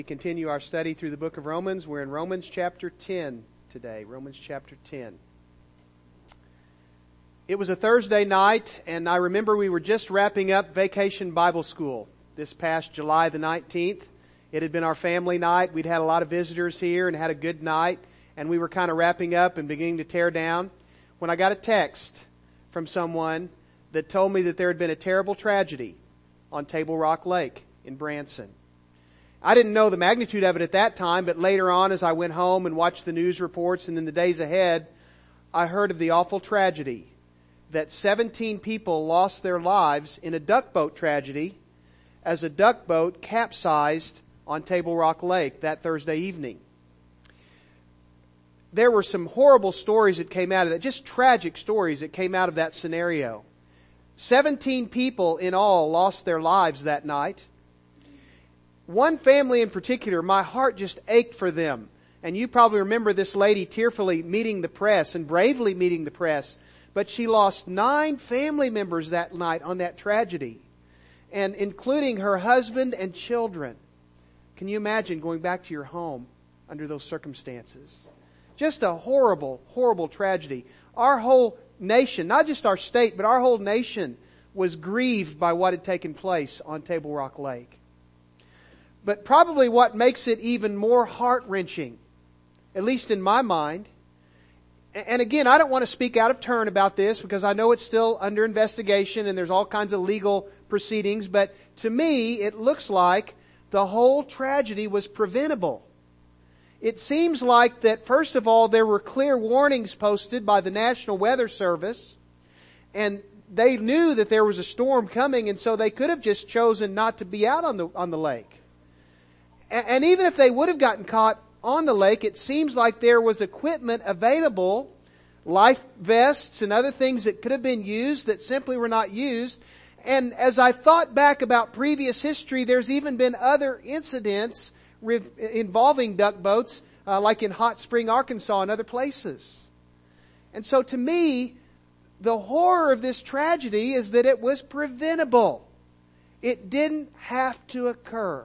We continue our study through the book of Romans. We're in Romans chapter 10 today. Romans chapter 10. It was a Thursday night, and I remember we were just wrapping up Vacation Bible School this past July the 19th. It had been our family night. We'd had a lot of visitors here and had a good night, and we were kind of wrapping up and beginning to tear down when I got a text from someone that told me that there had been a terrible tragedy on Table Rock Lake in Branson. I didn't know the magnitude of it at that time, but later on as I went home and watched the news reports and in the days ahead, I heard of the awful tragedy that 17 people lost their lives in a duck boat tragedy as a duck boat capsized on Table Rock Lake that Thursday evening. There were some horrible stories that came out of that, just tragic stories that came out of that scenario. 17 people in all lost their lives that night. One family in particular, my heart just ached for them. And you probably remember this lady tearfully meeting the press and bravely meeting the press. But she lost 9 family members that night on that tragedy, and including her husband and children. Can you imagine going back to your home under those circumstances? Just a horrible, horrible tragedy. Our whole nation, not just our state, but our whole nation was grieved by what had taken place on Table Rock Lake. But probably what makes it even more heart-wrenching, at least in my mind, and again, I don't want to speak out of turn about this because I know it's still under investigation and there's all kinds of legal proceedings, but to me, it looks like the whole tragedy was preventable. It seems like that, first of all, there were clear warnings posted by the National Weather Service, and they knew that there was a storm coming, and so they could have just chosen not to be out on the lake. And even if they would have gotten caught on the lake, it seems like there was equipment available, life vests and other things that could have been used that simply were not used. And as I thought back about previous history, there's even been other incidents involving duck boats, like in Hot Spring, Arkansas and other places. And so to me, the horror of this tragedy is that it was preventable. It didn't have to occur.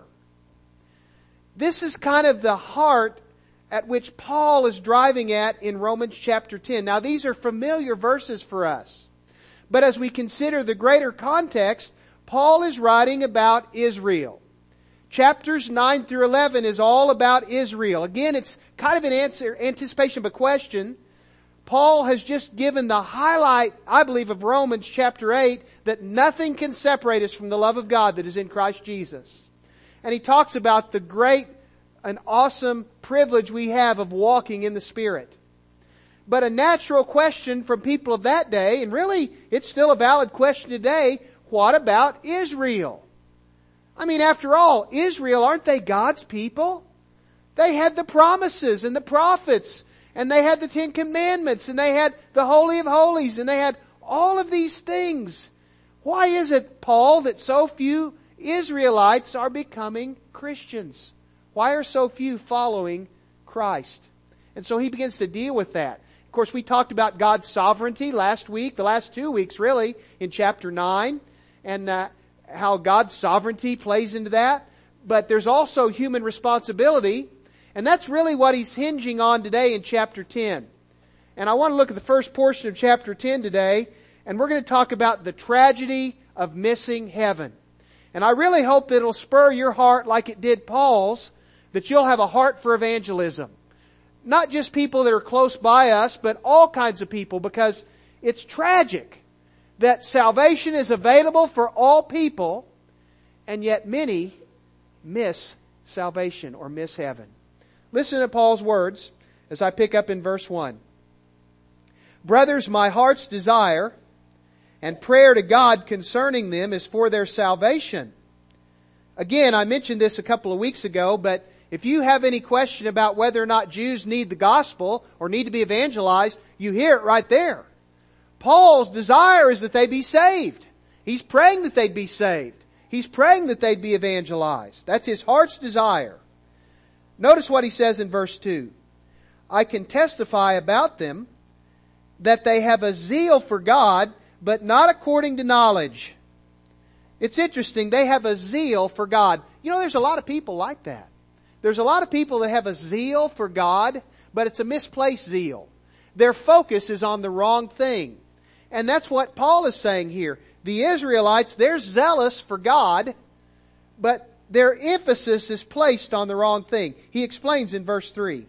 This is kind of the heart at which Paul is driving at in Romans chapter 10. Now these are familiar verses for us. But as we consider the greater context, Paul is writing about Israel. Chapters 9 through 11 is all about Israel. Again, it's kind of an anticipation of a question. Paul has just given the highlight, I believe, of Romans chapter 8, that nothing can separate us from the love of God that is in Christ Jesus. And he talks about the great and awesome privilege we have of walking in the Spirit. But a natural question from people of that day, and really it's still a valid question today, what about Israel? I mean, after all, Israel, aren't they God's people? They had the promises and the prophets, and they had the 10 Commandments, and they had the Holy of Holies, and they had all of these things. Why is it, Paul, that so few Israelites are becoming Christians? Why are so few following Christ? And so he begins to deal with that. Of course, we talked about God's sovereignty last week, the last 2 weeks really, in chapter 9, and how God's sovereignty plays into that. But there's also human responsibility, and that's really what he's hinging on today in chapter 10. And I want to look at the first portion of chapter 10 today, and we're going to talk about the tragedy of missing heaven. And I really hope that it'll spur your heart like it did Paul's, that you'll have a heart for evangelism. Not just people that are close by us, but all kinds of people, because it's tragic that salvation is available for all people, and yet many miss salvation or miss heaven. Listen to Paul's words as I pick up in verse 1. Brothers, my heart's desire and prayer to God concerning them is for their salvation. Again, I mentioned this a couple of weeks ago, but if you have any question about whether or not Jews need the gospel or need to be evangelized, you hear it right there. Paul's desire is that they be saved. He's praying that they'd be saved. He's praying that they'd be evangelized. That's his heart's desire. Notice what he says in verse 2. I can testify about them that they have a zeal for God, but not according to knowledge. It's interesting. They have a zeal for God. You know, there's a lot of people like that. There's a lot of people that have a zeal for God, but it's a misplaced zeal. Their focus is on the wrong thing. And that's what Paul is saying here. The Israelites, they're zealous for God, but their emphasis is placed on the wrong thing. He explains in verse 3.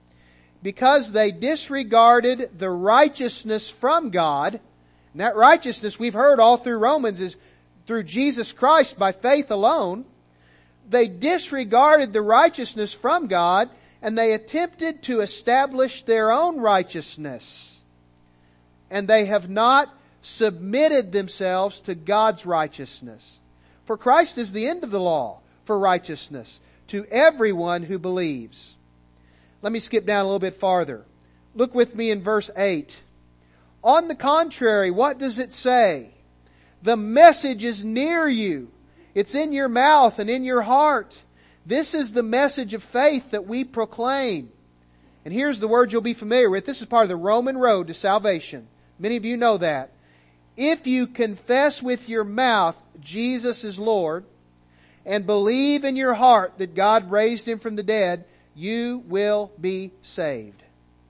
Because they disregarded the righteousness from God, and that righteousness we've heard all through Romans is through Jesus Christ by faith alone. They disregarded the righteousness from God, and they attempted to establish their own righteousness. And they have not submitted themselves to God's righteousness. For Christ is the end of the law for righteousness to everyone who believes. Let me skip down a little bit farther. Look with me in verse 8. On the contrary, what does it say? The message is near you. It's in your mouth and in your heart. This is the message of faith that we proclaim. And here's the word you'll be familiar with. This is part of the Roman road to salvation. Many of you know that. If you confess with your mouth Jesus is Lord and believe in your heart that God raised Him from the dead, you will be saved.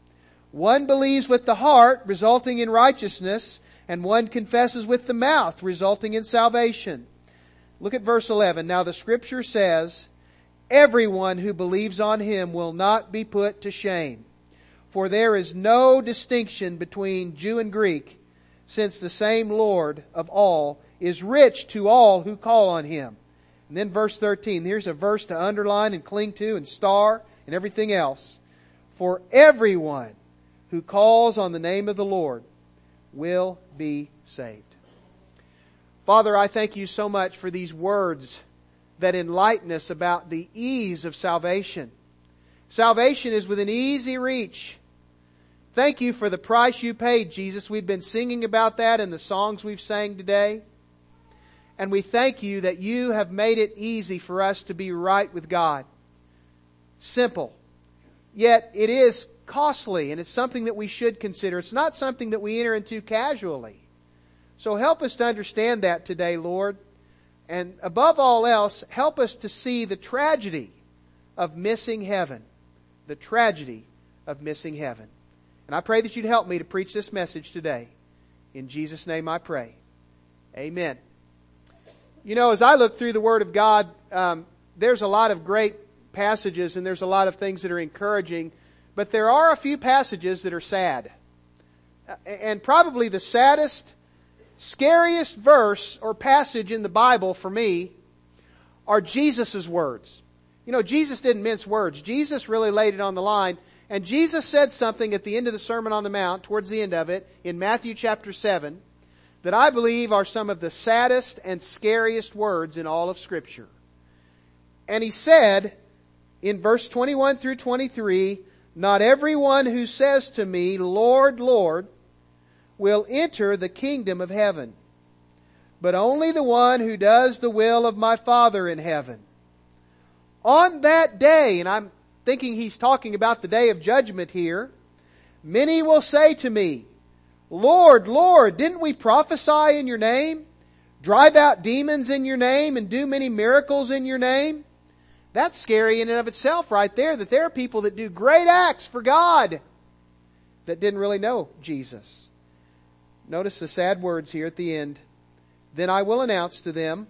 One believes with the heart, resulting in righteousness, and one confesses with the mouth, resulting in salvation. Look at verse 11. Now the Scripture says, everyone who believes on Him will not be put to shame. For there is no distinction between Jew and Greek, since the same Lord of all is rich to all who call on Him. And then verse 13. Here's a verse to underline and cling to and star and everything else. For everyone who calls on the name of the Lord will be saved. Father, I thank You so much for these words that enlighten us about the ease of salvation. Salvation is within easy reach. Thank You for the price You paid, Jesus. We've been singing about that in the songs we've sang today. And we thank You that You have made it easy for us to be right with God. Simple. Yet it is costly, and it's something that we should consider. It's not something that we enter into casually. So help us to understand that today, Lord. And above all else, help us to see the tragedy of missing heaven. The tragedy of missing heaven. And I pray that You'd help me to preach this message today. In Jesus' name I pray. Amen. You know, as I look through the Word of God, there's a lot of great passages and there's a lot of things that are encouraging, but there are a few passages that are sad. And probably the saddest, scariest verse or passage in the Bible for me are Jesus' words. You know, Jesus didn't mince words. Jesus really laid it on the line. And Jesus said something at the end of the Sermon on the Mount, towards the end of it, in Matthew chapter 7, that I believe are some of the saddest and scariest words in all of Scripture. And He said, in verse 21 through 23, not everyone who says to me, Lord, Lord, will enter the kingdom of heaven, but only the one who does the will of my Father in heaven. On that day, and I'm thinking He's talking about the day of judgment here, many will say to me, Lord, Lord, didn't we prophesy in Your name, drive out demons in Your name, and do many miracles in Your name? That's scary in and of itself right there, that there are people that do great acts for God that didn't really know Jesus. Notice the sad words here at the end. Then I will announce to them,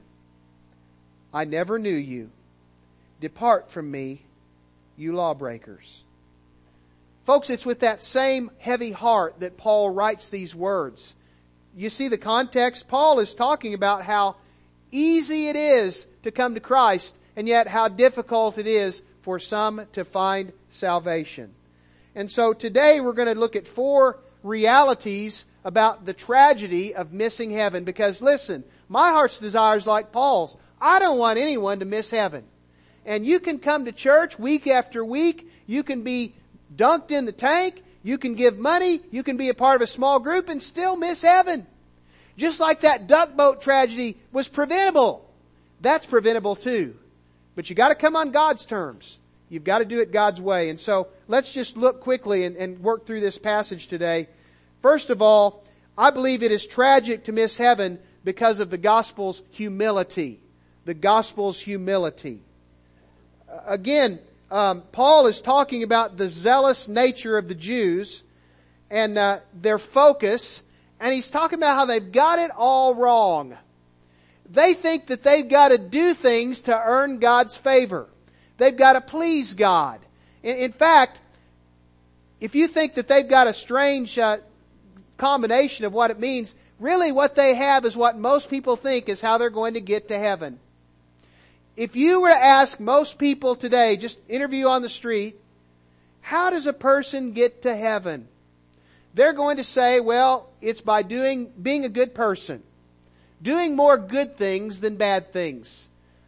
I never knew you. Depart from me, you lawbreakers. Folks, it's with that same heavy heart that Paul writes these words. You see the context? Paul is talking about how easy it is to come to Christ, and yet how difficult it is for some to find salvation. And so today we're going to look at 4 realities about the tragedy of missing heaven. Because listen, my heart's desire is like Paul's. I don't want anyone to miss heaven. And you can come to church week after week. You can be dunked in the tank. You can give money. You can be a part of a small group and still miss heaven. Just like that duck boat tragedy was preventable. That's preventable too. But you got to come on God's terms. You've got to do it God's way. And so let's just look quickly and work through this passage today. First of all, I believe it is tragic to miss heaven because of the gospel's humility. The gospel's humility. Again, Paul is talking about the zealous nature of the Jews and their focus, and he's talking about how they've got it all wrong. They think that they've got to do things to earn God's favor. They've got to please God. In fact, if you think that they've got a strange combination of what it means, really what they have is what most people think is how they're going to get to heaven. If you were to ask most people today, just interview on the street, how does a person get to heaven? They're going to say, well, it's by being a good person. Doing more good things than bad things.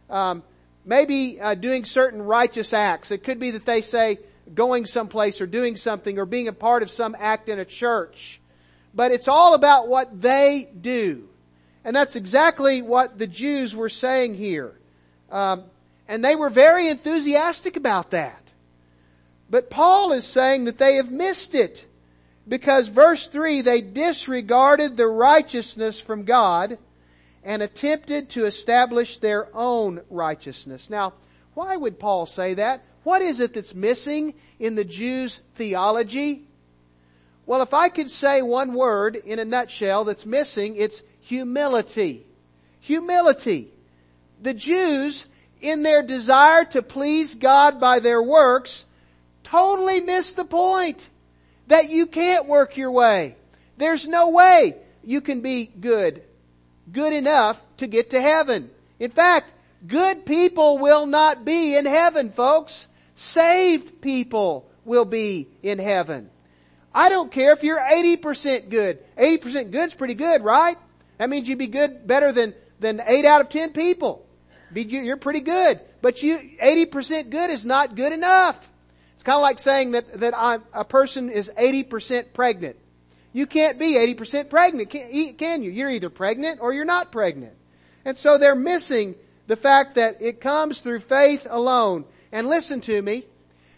Maybe doing certain righteous acts. It could be that they say going someplace or doing something or being a part of some act in a church. But it's all about what they do. And that's exactly what the Jews were saying here. And they were very enthusiastic about that. But Paul is saying that they have missed it. Because verse 3, they disregarded the righteousness from God and attempted to establish their own righteousness. Now, why would Paul say that? What is it that's missing in the Jews' theology? Well, if I could say one word in a nutshell that's missing, it's humility. Humility. The Jews, in their desire to please God by their works, totally missed the point that you can't work your way. There's no way you can be good enough to get to heaven. In fact, good people will not be in heaven, folks. Saved people will be in heaven. I don't care if you're 80% good. 80% good's pretty good, right? That means you'd be good, better than 8 out of 10 people. You're pretty good. But 80% good is not good enough. It's kind of like saying that a person is 80% pregnant. You can't be 80% pregnant, can you? You're either pregnant or you're not pregnant. And so they're missing the fact that it comes through faith alone. And listen to me,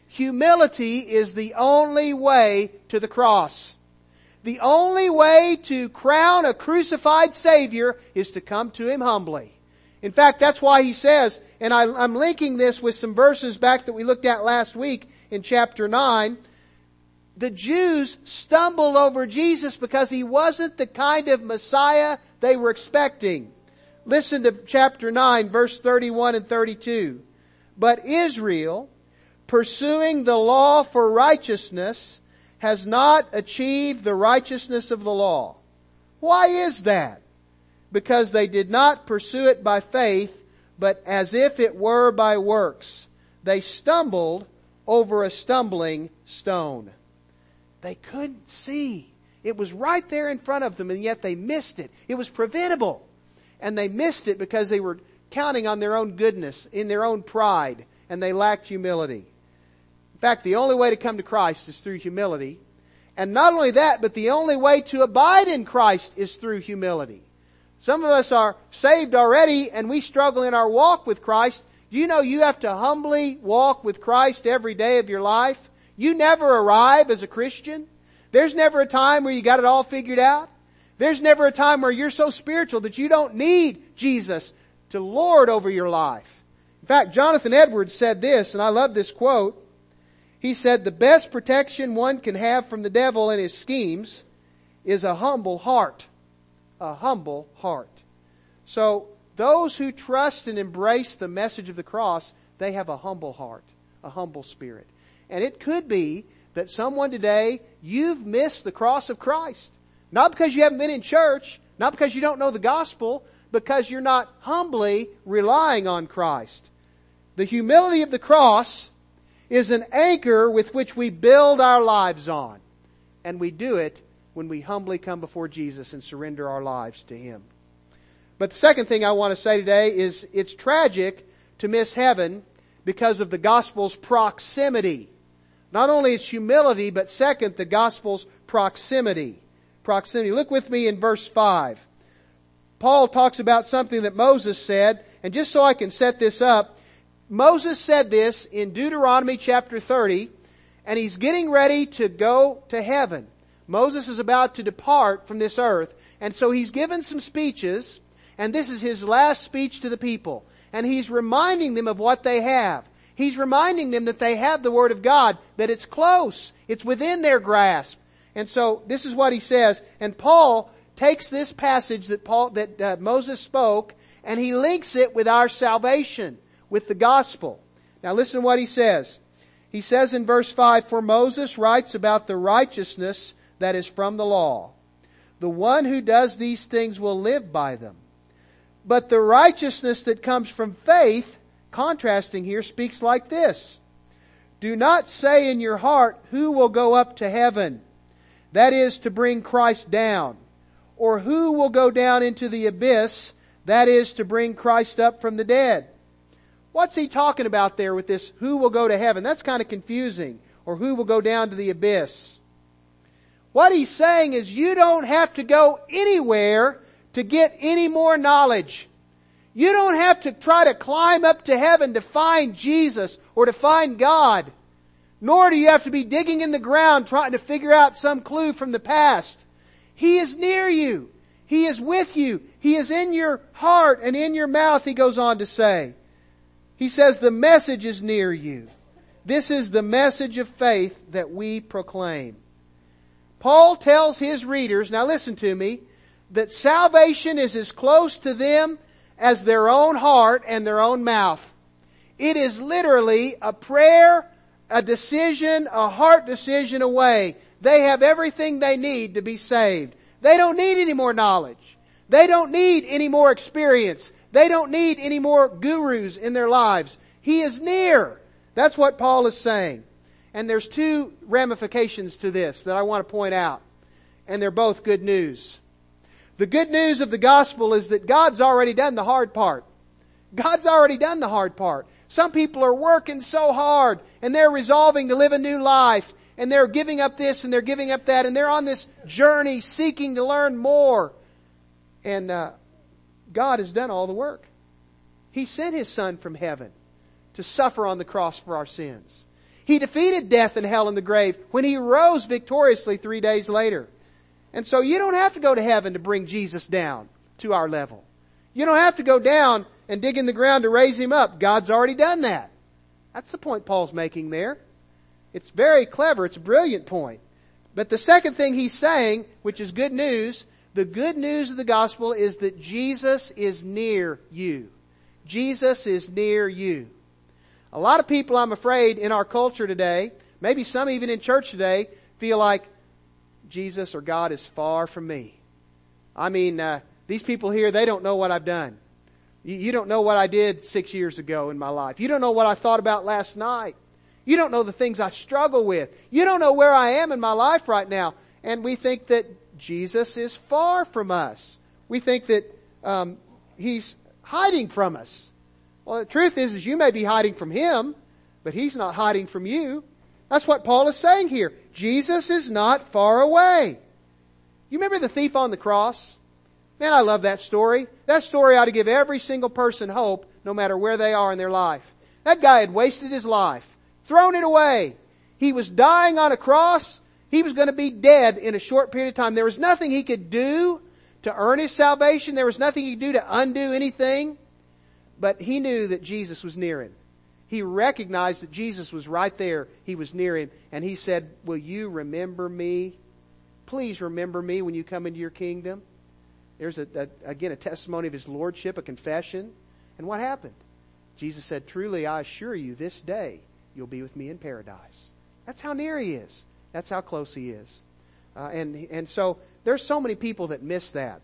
humility is the only way to the cross. The only way to crown a crucified Savior is to come to Him humbly. In fact, that's why he says, and I'm linking this with some verses back that we looked at last week in chapter 9, the Jews stumbled over Jesus because He wasn't the kind of Messiah they were expecting. Listen to chapter 9, verse 31 and 32. But Israel, pursuing the law for righteousness, has not achieved the righteousness of the law. Why is that? Because they did not pursue it by faith, but as if it were by works. They stumbled over a stumbling stone. They couldn't see. It was right there in front of them, and yet they missed it. It was preventable. And they missed it because they were counting on their own goodness, in their own pride, and they lacked humility. In fact, the only way to come to Christ is through humility. And not only that, but the only way to abide in Christ is through humility. Some of us are saved already and we struggle in our walk with Christ. Do you know you have to humbly walk with Christ every day of your life? You never arrive as a Christian. There's never a time where you got it all figured out. There's never a time where you're so spiritual that you don't need Jesus to lord over your life. In fact, Jonathan Edwards said this, and I love this quote. He said, the best protection one can have from the devil and his schemes is a humble heart. A humble heart. So those who trust and embrace the message of the cross, they have a humble heart, a humble spirit. And it could be that someone today, you've missed the cross of Christ. Not because you haven't been in church, not because you don't know the gospel, because you're not humbly relying on Christ. The humility of the cross is an anchor with which we build our lives on. And we do it when we humbly come before Jesus and surrender our lives to Him. But the second thing I want to say today is it's tragic to miss heaven because of the gospel's proximity. Not only its humility, but second, the gospel's proximity. Proximity. Look with me in verse 5. Paul talks about something that Moses said, and just so I can set this up, Moses said this in Deuteronomy chapter 30, and he's getting ready to go to heaven. Moses is about to depart from this earth, and so he's given some speeches, and this is his last speech to the people. And he's reminding them of what they have. He's reminding them that they have the Word of God, that it's close. It's within their grasp. And so this is what he says. And Paul takes this passage that Moses spoke, and he links it with our salvation, with the gospel. Now listen to what he says. He says in verse 5, "For Moses writes about the righteousness that is from the law. The one who does these things will live by them. But the righteousness that comes from faith," contrasting here, speaks like this: "Do not say in your heart, 'Who will go up to heaven?' That is, to bring Christ down. Or who will go down into the abyss? That is, to bring Christ up from the dead." What's he talking about there with this, who will go to heaven? That's kind of confusing. Or who will go down to the abyss? What he's saying is you don't have to go anywhere to get any more knowledge. You don't have to try to climb up to heaven to find Jesus or to find God. Nor do you have to be digging in the ground trying to figure out some clue from the past. He is near you. He is with you. He is in your heart and in your mouth, he goes on to say. He says the message is near you. This is the message of faith that we proclaim. Paul tells his readers, now listen to me, that salvation is as close to them as their own heart and their own mouth. It is literally a prayer, a decision, a heart decision away. They have everything they need to be saved. They don't need any more knowledge. They don't need any more experience. They don't need any more gurus in their lives. He is near. That's what Paul is saying. And there's two ramifications to this that I want to point out. And they're both good news. The good news of the gospel is that God's already done the hard part. God's already done the hard part. Some people are working so hard and they're resolving to live a new life and they're giving up this and they're giving up that and they're on this journey seeking to learn more. And God has done all the work. He sent His Son from heaven to suffer on the cross for our sins. He defeated death and hell and the grave when He rose victoriously 3 days later. And so you don't have to go to heaven to bring Jesus down to our level. You don't have to go down and dig in the ground to raise Him up. God's already done that. That's the point Paul's making there. It's very clever. It's a brilliant point. But the second thing he's saying, which is good news, the good news of the gospel is that Jesus is near you. Jesus is near you. A lot of people, I'm afraid, in our culture today, maybe some even in church today, feel like Jesus or God is far from me. I mean, these people here, they don't know what I've done. You don't know what I did 6 years ago in my life. You don't know what I thought about last night. You don't know the things I struggle with. You don't know where I am in my life right now. And we think that Jesus is far from us. We think that He's hiding from us. Well, the truth is you may be hiding from Him, but He's not hiding from you. That's what Paul is saying here. Jesus is not far away. You remember the thief on the cross? Man, I love that story. That story ought to give every single person hope, no matter where they are in their life. That guy had wasted his life, thrown it away. He was dying on a cross. He was going to be dead in a short period of time. There was nothing he could do to earn his salvation. There was nothing he could do to undo anything. But he knew that Jesus was near him. He recognized that Jesus was right there. He was near him. And he said, "Will you remember me? Please remember me when you come into your kingdom." There's again a testimony of His lordship, a confession. And what happened? Jesus said, "Truly I assure you, this day you'll be with me in paradise." That's how near He is. That's how close He is. And so there's so many people that miss that.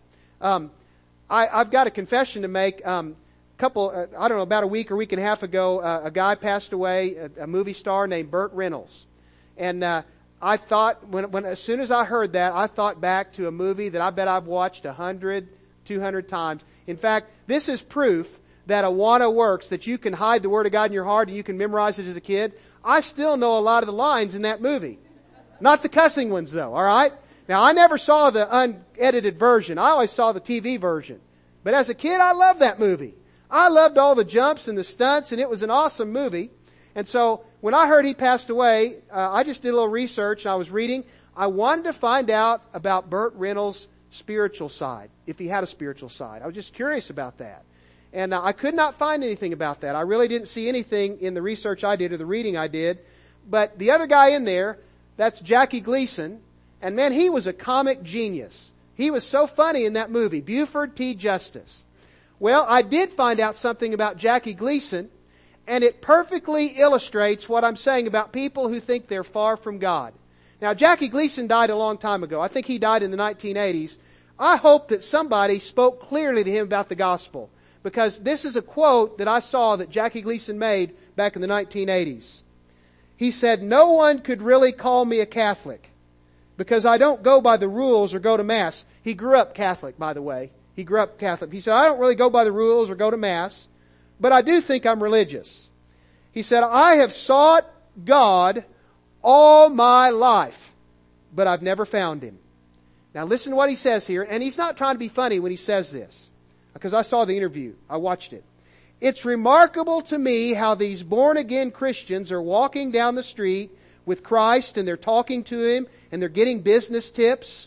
I've got a confession to make. About a week or week and a half ago, a guy passed away, a movie star named Burt Reynolds. And I thought, as soon as I heard that, I thought back to a movie that I bet I've watched 100, 200 times. In fact, this is proof that Awana works, that you can hide the Word of God in your heart and you can memorize it as a kid. I still know a lot of the lines in that movie. Not the cussing ones though, alright? Now I never saw the unedited version. I always saw the TV version. But as a kid, I loved that movie. I loved all the jumps and the stunts, and it was an awesome movie. And so when I heard he passed away, I just did a little research and I was reading. I wanted to find out about Burt Reynolds' spiritual side, if he had a spiritual side. I was just curious about that. And I could not find anything about that. I really didn't see anything in the research I did or the reading I did. But the other guy in there, that's Jackie Gleason. And man, he was a comic genius. He was so funny in that movie, Buford T. Justice. Well, I did find out something about Jackie Gleason, and it perfectly illustrates what I'm saying about people who think they're far from God. Now, Jackie Gleason died a long time ago. I think he died in the 1980s. I hope that somebody spoke clearly to him about the gospel, because this is a quote that I saw that Jackie Gleason made back in the 1980s. He said, "No one could really call me a Catholic because I don't go by the rules or go to Mass." He grew up Catholic, by the way. He grew up Catholic. He said, "I don't really go by the rules or go to Mass, but I do think I'm religious." He said, "I have sought God all my life, but I've never found Him." Now listen to what he says here, and he's not trying to be funny when he says this, because I saw the interview. I watched it. "It's remarkable to me how these born-again Christians are walking down the street with Christ, and they're talking to Him, and they're getting business tips.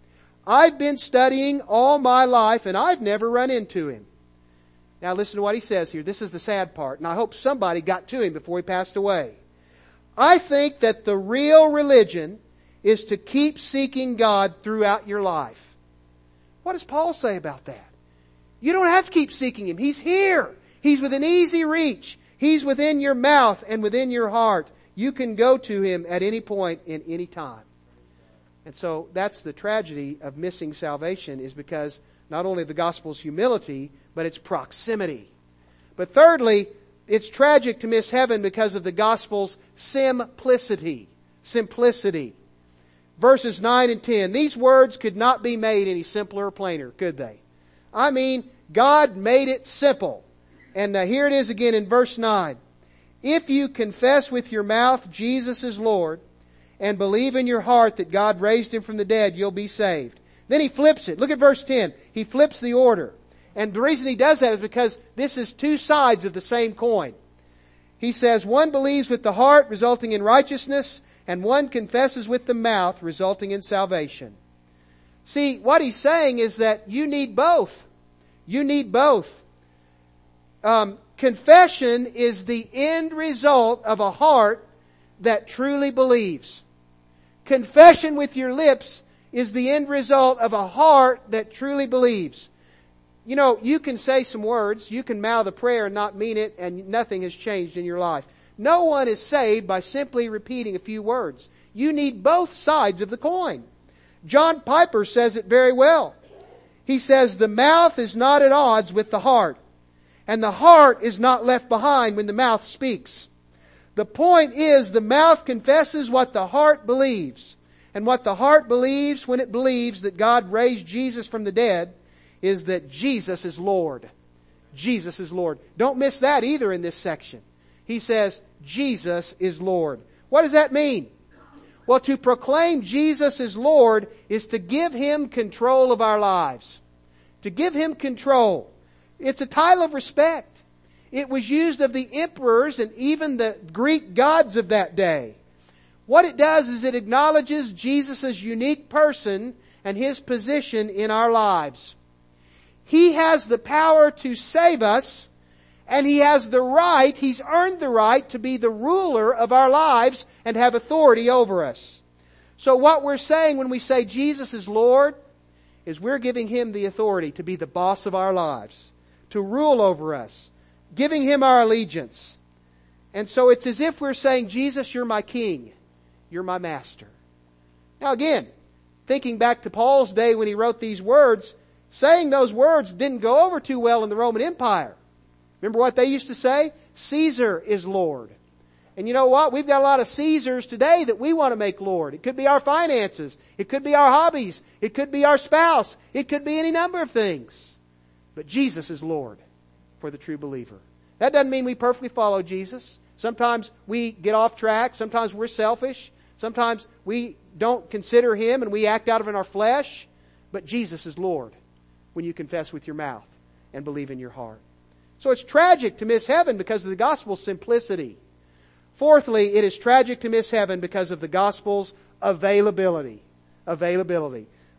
I've been studying all my life, and I've never run into Him." Now listen to what he says here. This is the sad part, and I hope somebody got to him before he passed away. "I think that the real religion is to keep seeking God throughout your life." What does Paul say about that? You don't have to keep seeking Him. He's here. He's within easy reach. He's within your mouth and within your heart. You can go to Him at any point in any time. And so that's the tragedy of missing salvation, is because not only the gospel's humility, but its proximity. But thirdly, it's tragic to miss heaven because of the gospel's simplicity. Simplicity. Verses 9 and 10. These words could not be made any simpler or plainer, could they? I mean, God made it simple. And here it is again in verse 9. "If you confess with your mouth Jesus is Lord, and believe in your heart that God raised Him from the dead, you'll be saved." Then he flips it. Look at verse 10. He flips the order. And the reason he does that is because this is two sides of the same coin. He says, one believes with the heart, resulting in righteousness, and one confesses with the mouth, resulting in salvation. See, what he's saying is that you need both. You need both. Confession is the end result of a heart that truly believes. Confession with your lips is the end result of a heart that truly believes. You know, you can say some words, you can mouth a prayer and not mean it, and nothing has changed in your life. No one is saved by simply repeating a few words. You need both sides of the coin. John Piper says it very well. He says, "The mouth is not at odds with the heart, and the heart is not left behind when the mouth speaks. The point is, the mouth confesses what the heart believes. And what the heart believes when it believes that God raised Jesus from the dead is that Jesus is Lord." Jesus is Lord. Don't miss that either in this section. He says, Jesus is Lord. What does that mean? Well, to proclaim Jesus is Lord is to give Him control of our lives. To give Him control. It's a title of respect. It was used of the emperors and even the Greek gods of that day. What it does is it acknowledges Jesus' unique person and His position in our lives. He has the power to save us, and He has the right, He's earned the right to be the ruler of our lives and have authority over us. So what we're saying when we say Jesus is Lord is we're giving Him the authority to be the boss of our lives, to rule over us, giving Him our allegiance. And so it's as if we're saying, Jesus, you're my king. You're my master. Now again, thinking back to Paul's day when he wrote these words, saying those words didn't go over too well in the Roman Empire. Remember what they used to say? Caesar is Lord. And you know what? We've got a lot of Caesars today that we want to make Lord. It could be our finances. It could be our hobbies. It could be our spouse. It could be any number of things. But Jesus is Lord for the true believer. That doesn't mean we perfectly follow Jesus. Sometimes we get off track. Sometimes we're selfish. Sometimes we don't consider Him and we act out of our flesh. But Jesus is Lord when you confess with your mouth and believe in your heart. So it's tragic to miss heaven because of the gospel's simplicity. Fourthly, it is tragic to miss heaven because of the gospel's availability. Availability.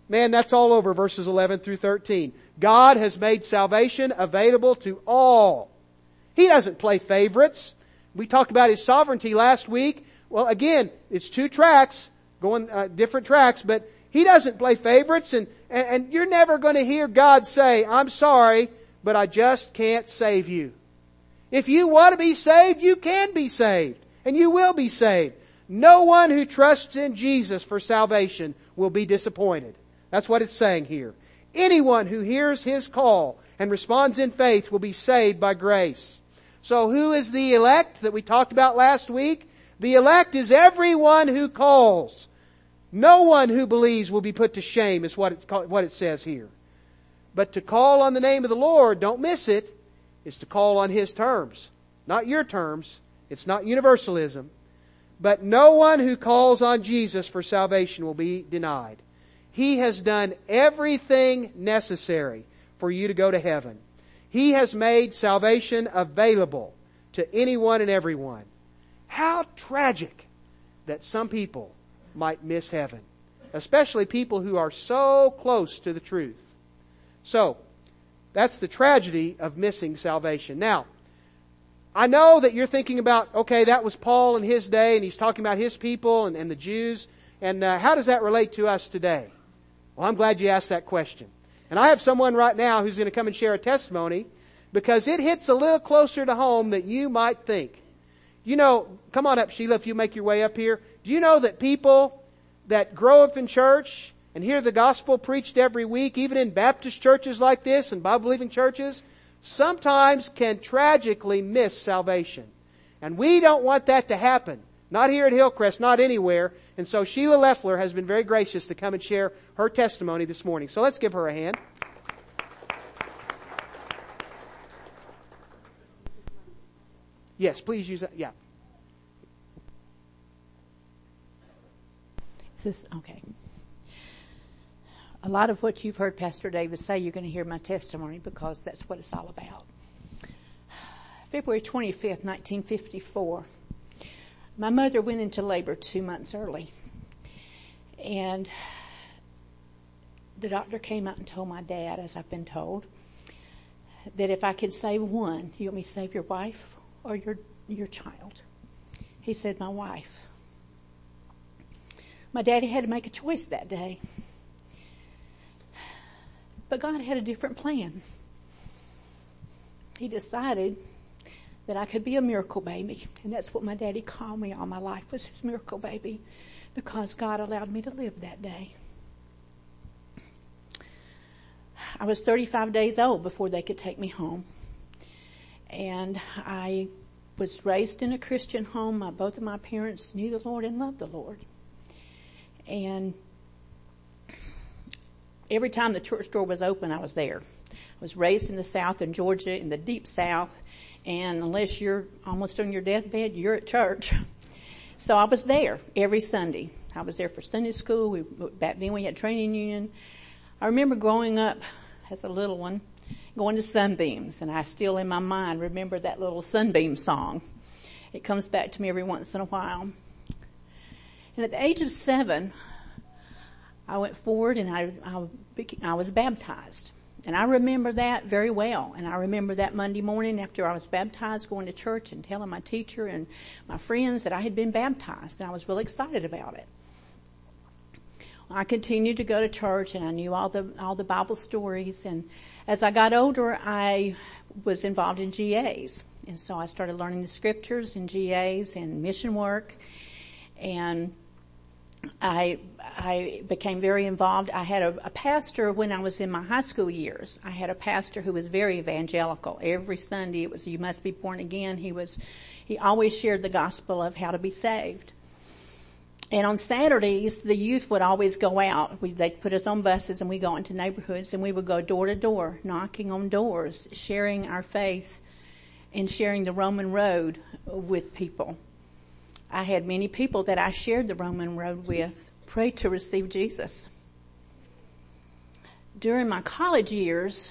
Man, that's all over verses 11 through 13. God has made salvation available to all. He doesn't play favorites. We talked about His sovereignty last week. Well, again, it's two tracks, going different tracks, but He doesn't play favorites, and you're never going to hear God say, I'm sorry, but I just can't save you. If you want to be saved, you can be saved, and you will be saved. No one who trusts in Jesus for salvation will be disappointed. That's what it's saying here. Anyone who hears His call and responds in faith will be saved by grace. So who is the elect that we talked about last week? The elect is everyone who calls. No one who believes will be put to shame is what it says here. But to call on the name of the Lord, don't miss it, is to call on His terms. Not your terms. It's not universalism. But no one who calls on Jesus for salvation will be denied. He has done everything necessary for you to go to heaven. He has made salvation available to anyone and everyone. How tragic that some people might miss heaven, especially people who are so close to the truth. So, that's the tragedy of missing salvation. Now, I know that you're thinking about, okay, that was Paul in his day, and he's talking about his people and the Jews, and how does that relate to us today? Well, I'm glad you asked that question. And I have someone right now who's going to come and share a testimony, because it hits a little closer to home than you might think. You know, come on up, Sheila, if you make your way up here. Do you know that people that grow up in church and hear the gospel preached every week, even in Baptist churches like this and Bible-believing churches, sometimes can tragically miss salvation? And we don't want that to happen. Not here at Hillcrest, not anywhere. And so Sheila Leffler has been very gracious to come and share her testimony this morning. So let's give her a hand. Yes, please use that. Yeah. Is this okay? A lot of what you've heard Pastor Davis say, you're going to hear my testimony, because that's what it's all about. February 25th, 1954. My mother went into labor 2 months early. And the doctor came out and told my dad, as I've been told, that if I could save one, you want me to save your wife or your child? He said, my wife. My daddy had to make a choice that day. But God had a different plan. He decided that I could be a miracle baby. And that's what my daddy called me all my life, was his miracle baby, because God allowed me to live that day. I was 35 days old before they could take me home. And I was raised in a Christian home. Both of my parents knew the Lord and loved the Lord. And every time the church door was open, I was there. I was raised in the South, in Georgia, in the deep South. And unless you're almost on your deathbed, you're at church. So I was there every Sunday. I was there for Sunday school. Back then we had training union. I remember growing up as a little one, going to Sunbeams. And I still in my mind remember that little Sunbeam song. It comes back to me every once in a while. And at the age of 7, I went forward and I was baptized. And I remember that very well. And I remember that Monday morning after I was baptized, going to church and telling my teacher and my friends that I had been baptized. And I was really excited about it. I continued to go to church, and I knew all the Bible stories. And as I got older, I was involved in GAs. And so I started learning the scriptures in GAs and mission work. And I became very involved. I had a pastor when I was in my high school years. I had a pastor who was very evangelical. Every Sunday it was, you must be born again. He always shared the gospel of how to be saved. And on Saturdays, the youth would always go out. They'd put us on buses and we'd go into neighborhoods and we would go door to door, knocking on doors, sharing our faith and sharing the Roman road with people. I had many people that I shared the Roman road with pray to receive Jesus. During my college years,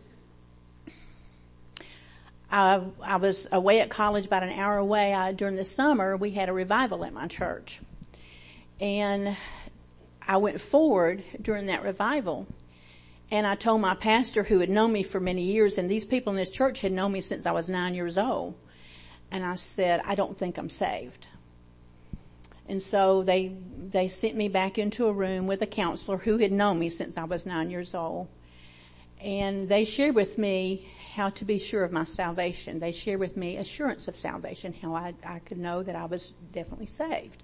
I was away at college, about an hour away. During the summer, we had a revival at my church. And I went forward during that revival, and I told my pastor, who had known me for many years, and these people in this church had known me since I was 9 years old, and I said, I don't think I'm saved. And so they sent me back into a room with a counselor who had known me since I was 9 years old. And they shared with me how to be sure of my salvation. They shared with me assurance of salvation, how I could know that I was definitely saved.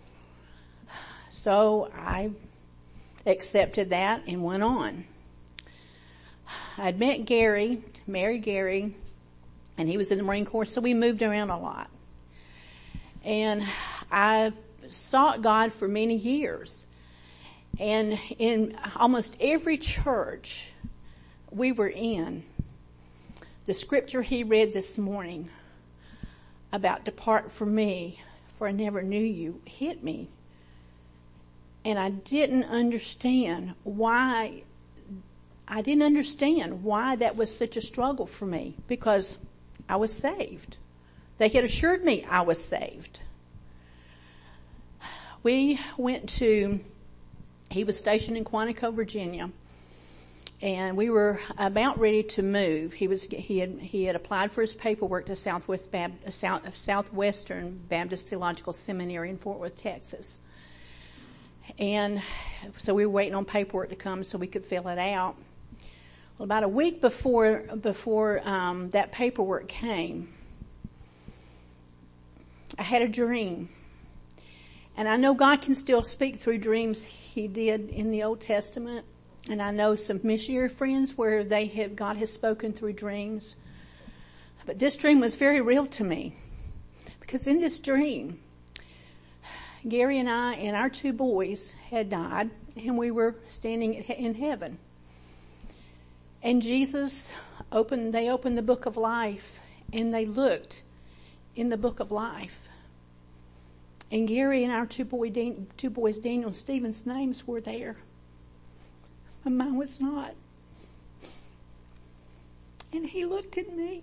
So I accepted that and went on. I'd met Gary, married Gary, and he was in the Marine Corps, so we moved around a lot. And I sought God for many years. And in almost every church we were in, the scripture he read this morning about "Depart from me, for I never knew you" hit me. And I didn't understand why that was such a struggle for me, because I was saved. They had assured me I was saved. He was stationed in Quantico, Virginia, and we were about ready to move. He had applied for his paperwork to Southwestern Baptist Theological Seminary in Fort Worth, Texas. And so we were waiting on paperwork to come so we could fill it out. Well, about a week before that paperwork came, I had a dream. And I know God can still speak through dreams. He did in the Old Testament. And I know some missionary friends where God has spoken through dreams. But this dream was very real to me. Because in this dream, Gary and I and our 2 boys had died, and we were standing in heaven. And Jesus opened the book of life, and they looked in the book of life. And Gary and our 2 boys, Daniel and Stephen's names were there. But mine was not. And he looked at me.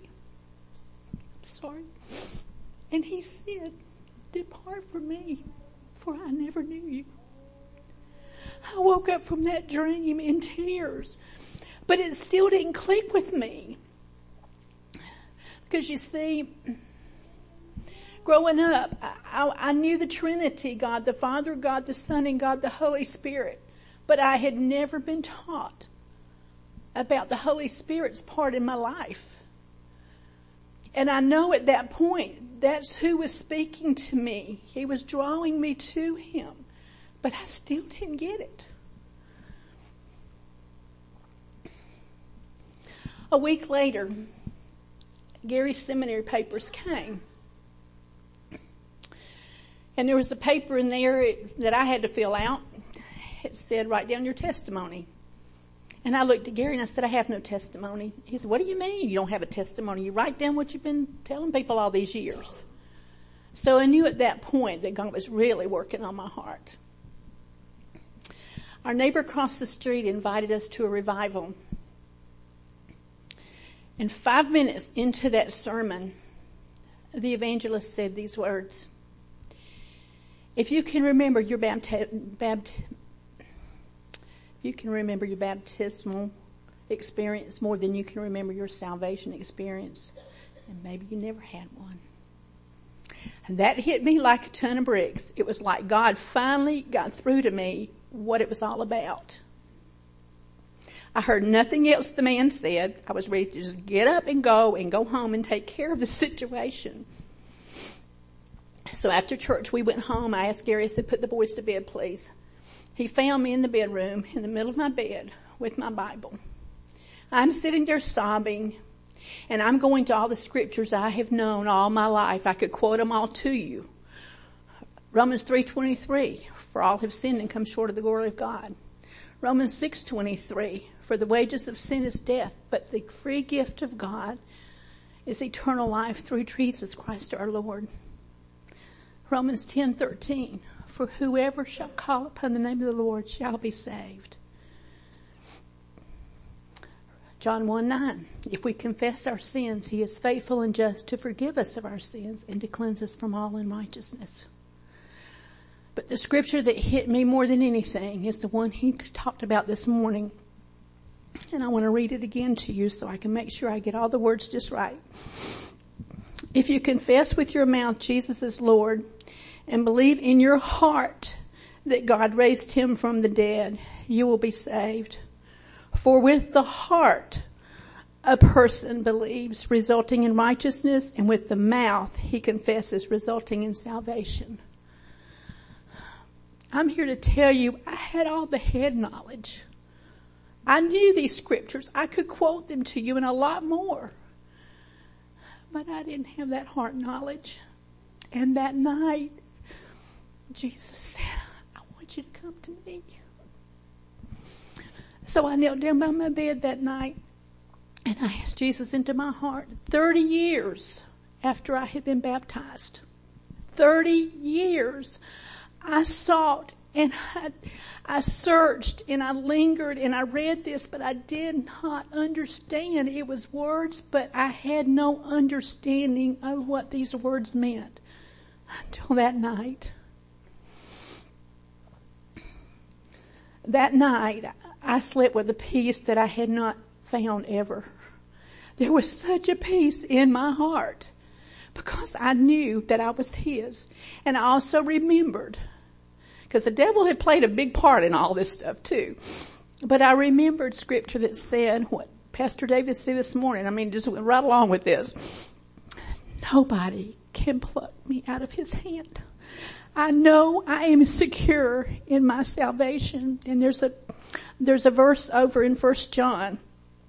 And he said, "Depart from me, for I never knew you." I woke up from that dream in tears. But it still didn't click with me. Because you see, growing up, I knew the Trinity, God the Father, God the Son, and God the Holy Spirit. But I had never been taught about the Holy Spirit's part in my life. And I know at that point, that's who was speaking to me. He was drawing me to Him. But I still didn't get it. A week later, Gary's seminary papers came. And there was a paper in there that I had to fill out. It said, "Write down your testimony." And I looked at Gary and I said, "I have no testimony." He said, "What do you mean you don't have a testimony? You write down what you've been telling people all these years." So I knew at that point that God was really working on my heart. Our neighbor across the street invited us to a revival. And 5 minutes into that sermon, the evangelist said these words: If you can remember your baptismal experience more than you can remember your salvation experience, then maybe you never had one. And that hit me like a ton of bricks. It was like God finally got through to me what it was all about. I heard nothing else the man said. I was ready to just get up and go home and take care of the situation. So after church, we went home. I asked Gary, I said, "Put the boys to bed, please." He found me in the bedroom, in the middle of my bed, with my Bible. I'm sitting there sobbing, and I'm going to all the scriptures I have known all my life. I could quote them all to you. Romans 3:23, "For all have sinned and come short of the glory of God." Romans 6:23, "For the wages of sin is death, but the free gift of God is eternal life through Jesus Christ our Lord." Romans 10:13, "For whoever shall call upon the name of the Lord shall be saved." John 1:9, "If we confess our sins, He is faithful and just to forgive us of our sins and to cleanse us from all unrighteousness." But the scripture that hit me more than anything is the one he talked about this morning. And I want to read it again to you so I can make sure I get all the words just right. If you confess with your mouth Jesus is Lord and believe in your heart that God raised him from the dead, you will be saved. For with the heart a person believes, resulting in righteousness, and with the mouth he confesses, resulting in salvation. I'm here to tell you, I had all the head knowledge. I knew these scriptures. I could quote them to you and a lot more. But I didn't have that heart knowledge. And that night, Jesus said, I want you to come to me. So I knelt down by my bed that night and I asked Jesus into my heart. 30 years after I had been baptized. 30 years. I sought and I searched and I lingered and I read this, but I did not understand. It was words, but I had no understanding of what these words meant until that night. That night, I slept with a peace that I had not found ever. There was such a peace in my heart because I knew that I was his. And I also remembered, because the devil had played a big part in all this stuff too. But I remembered scripture that said what Pastor David said this morning. I mean, just went right along with this. Nobody can pluck me out of his hand. I know I am secure in my salvation. And there's a verse over in 1 John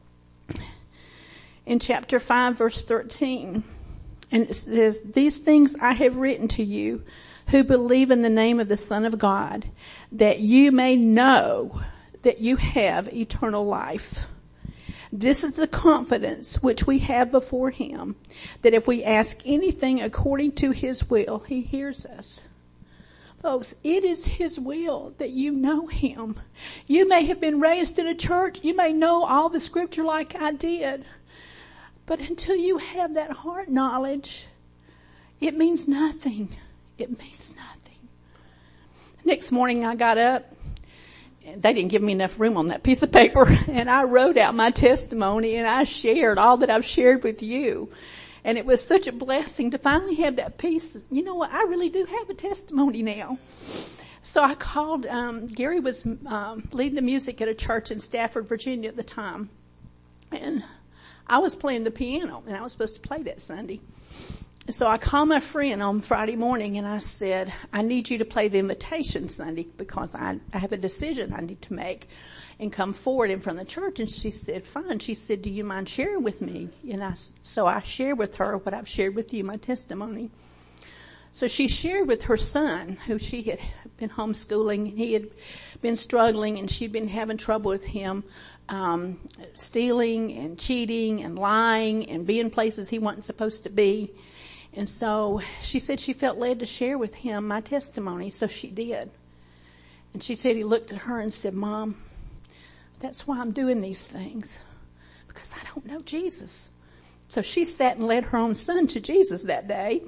in chapter 5 verse 13. And it says, these things I have written to you who believe in the name of the Son of God, that you may know that you have eternal life. This is the confidence which we have before him, that if we ask anything according to his will, he hears us. Folks, it is his will that you know him. You may have been raised in a church. You may know all the scripture like I did. But until you have that heart knowledge, it means nothing. It means nothing. Next morning I got up. They didn't give me enough room on that piece of paper. And I wrote out my testimony and I shared all that I've shared with you. And it was such a blessing to finally have that piece. You know what? I really do have a testimony now. So I called, Gary was leading the music at a church in Stafford, Virginia at the time. And I was playing the piano and I was supposed to play that Sunday. So I called my friend on Friday morning and I said, I need you to play the invitation Sunday because I have a decision I need to make and come forward in front of the church. And she said, fine. She said, do you mind sharing with me? And so I shared with her what I've shared with you, my testimony. So she shared with her son, who she had been homeschooling. He had been struggling and she'd been having trouble with him, stealing and cheating and lying and being places he wasn't supposed to be. And so she said she felt led to share with him my testimony, so she did. And she said he looked at her and said, Mom, that's why I'm doing these things, because I don't know Jesus. So she sat and led her own son to Jesus that day.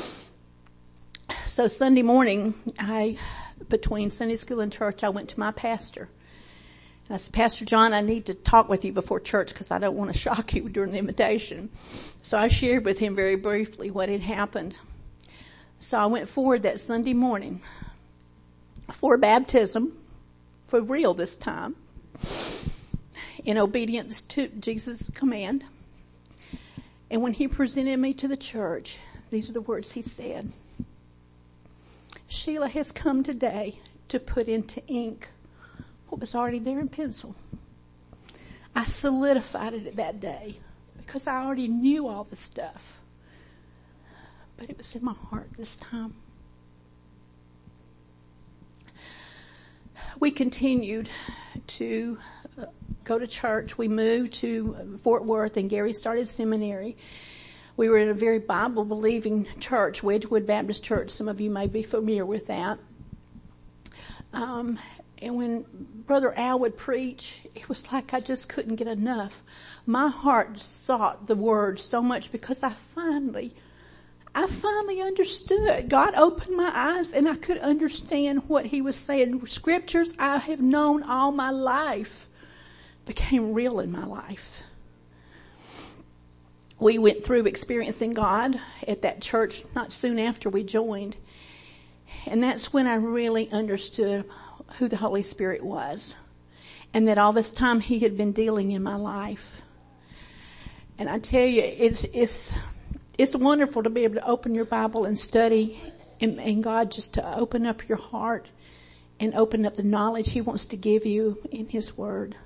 So Sunday morning, between Sunday school and church, I went to my pastor. And I said, Pastor John, I need to talk with you before church because I don't want to shock you during the invitation. So I shared with him very briefly what had happened. So I went forward that Sunday morning for baptism, for real this time, in obedience to Jesus' command. And when he presented me to the church, these are the words he said. Sheila has come today to put into ink what was already there in pencil. I solidified it that day because I already knew all the stuff. But it was in my heart this time. We continued to go to church. We moved to Fort Worth and Gary started seminary. We were in a very Bible-believing church, Wedgwood Baptist Church. Some of you may be familiar with that. And when Brother Al would preach, it was like I just couldn't get enough. My heart sought the Word so much because I finally I finally understood. God opened my eyes and I could understand what He was saying. Scriptures I have known all my life became real in my life. We went through experiencing God at that church not soon after we joined. And that's when I really understood who the Holy Spirit was. And that all this time He had been dealing in my life. And I tell you, it's wonderful to be able to open your Bible and study and God just to open up your heart and open up the knowledge He wants to give you in His Word.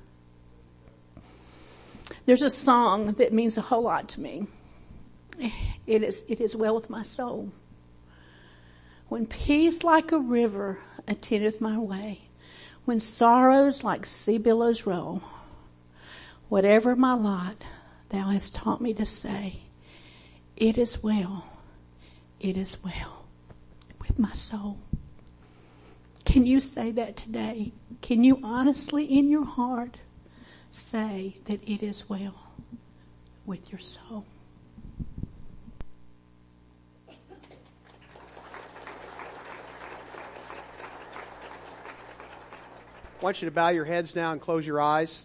There's a song that means a whole lot to me. It is well with my soul. When peace like a river attendeth my way, when sorrows like sea billows roll, whatever my lot, Thou hast taught me to say, it is well with my soul. Can you say that today? Can you honestly in your heart say that it is well with your soul? I want you to bow your heads now and close your eyes.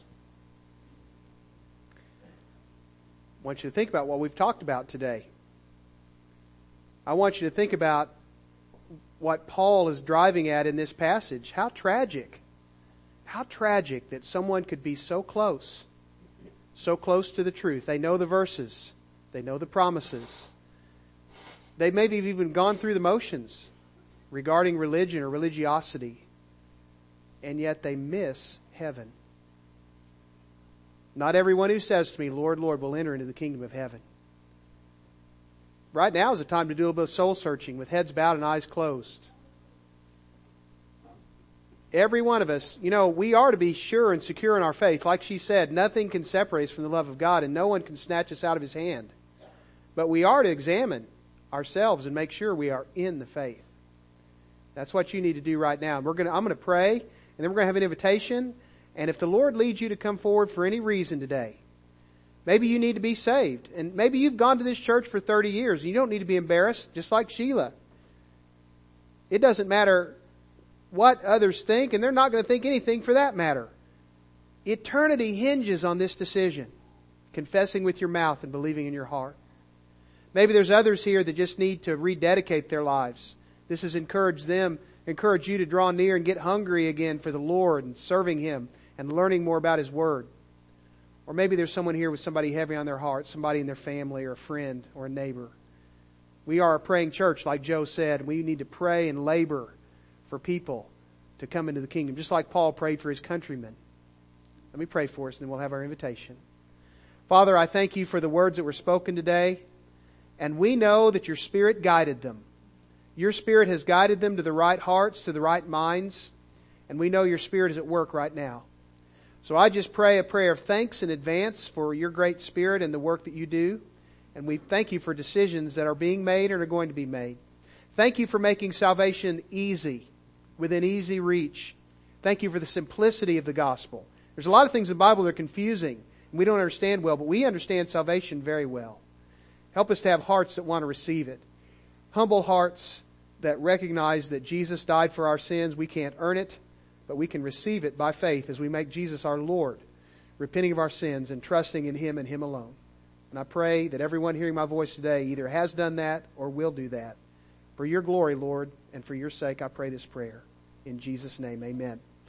I want you to think about what we've talked about today. I want you to think about what Paul is driving at in this passage. How tragic that someone could be so close to the truth. They know the verses. They know the promises. They maybe have even gone through the motions regarding religion or religiosity. And yet they miss heaven. Not everyone who says to me, Lord, Lord, will enter into the kingdom of heaven. Right now is a time to do a little bit of soul searching with heads bowed and eyes closed. Every one of us, we are to be sure and secure in our faith. Like she said, nothing can separate us from the love of God and no one can snatch us out of His hand. But we are to examine ourselves and make sure we are in the faith. That's what you need to do right now. I'm going to pray. And then we're going to have an invitation. And if the Lord leads you to come forward for any reason today, maybe you need to be saved. And maybe you've gone to this church for 30 years. And you don't need to be embarrassed, just like Sheila. It doesn't matter what others think, and they're not going to think anything for that matter. Eternity hinges on this decision. Confessing with your mouth and believing in your heart. Maybe there's others here that just need to rededicate their lives. This has encouraged you to draw near and get hungry again for the Lord and serving Him and learning more about His Word. Or maybe there's someone here with somebody heavy on their heart, somebody in their family or a friend or a neighbor. We are a praying church, like Joe said. We need to pray and labor for people to come into the kingdom, just like Paul prayed for his countrymen. Let me pray for us, and then we'll have our invitation. Father, I thank You for the words that were spoken today, and we know that Your Spirit guided them. Your Spirit has guided them to the right hearts, to the right minds, and we know Your Spirit is at work right now. So I just pray a prayer of thanks in advance for Your great Spirit and the work that You do, and we thank You for decisions that are being made and are going to be made. Thank You for making salvation easy, within easy reach. Thank You for the simplicity of the gospel. There's a lot of things in the Bible that are confusing, and we don't understand well, but we understand salvation very well. Help us to have hearts that want to receive it. Humble hearts that recognize that Jesus died for our sins. We can't earn it, but we can receive it by faith as we make Jesus our Lord, repenting of our sins and trusting in Him and Him alone. And I pray that everyone hearing my voice today either has done that or will do that. For Your glory, Lord, and for Your sake, I pray this prayer. In Jesus' name, amen.